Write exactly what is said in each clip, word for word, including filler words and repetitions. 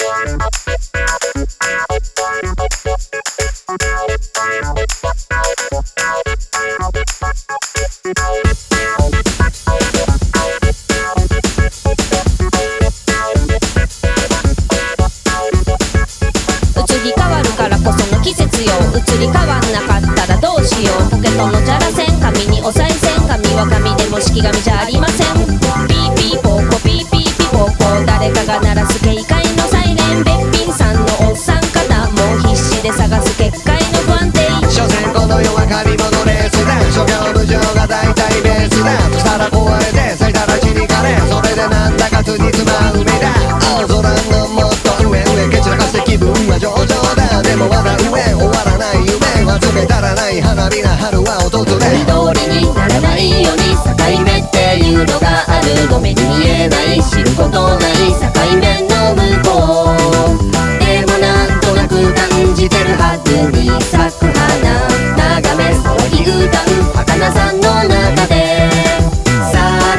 り変わるからこその季節よ。移り変わんなかったらどうしよう。ポケットのじゃらせん、紙にお賽銭、紙は紙でも式紙じゃありません。ピーピーポーコピーピーピポーコ、誰かが鳴らす警戒のサイレン。べっぴんさんのおっさん方もう必死で探す結界の不安定。 所詮この世は借り物レースだ。諸行無常が大体ベースだ。腐ら壊れて咲いたら散りかれ、それでなんだかつにつまうめだ。青空のもっと上上蹴散らかして気分は上々だ。でもまだ上終わらない夢は詰めたらない花火な春は訪れ。 思い通りにならないように境目っていうのがあるの。目に見えない知ることない境目の向こうでもなんとなく感じてるはずに咲く花眺め騒ぎ歌う儚さの中で桜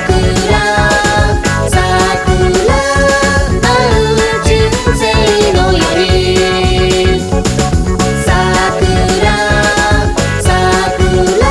桜舞う純粋のより桜桜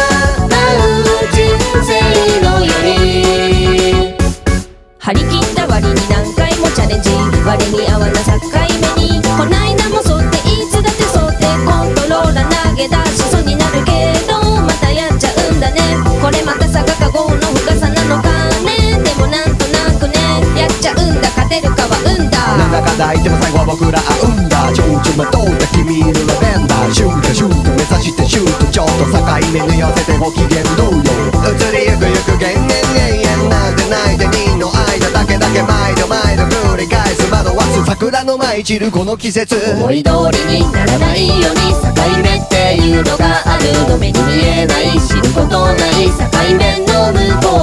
張り切った割に何回もチャレンジ割に合わな境目にこないだも沿っていつだって沿ってコントローラー投げ出しそうになるけどまたやっちゃうんだね。これまた坂かごの深さなのかね。でもなんとなくねやっちゃうんだ。勝てるかは運だ。 なんだかんだ言っても最後は僕ら会うんだ。ちょうちょまとった君のラベンダーシュートシュート目指してシュートちょっと境目縫い合わせてご機嫌どうよ。移りゆくゆく減年永遠なんてないでにの間だけだけ毎度毎度繰り返す惑わす桜の舞い散るこの季節。 思い通りにならないように境目っていうのがあるの。目に見えない知ることない境目の向こう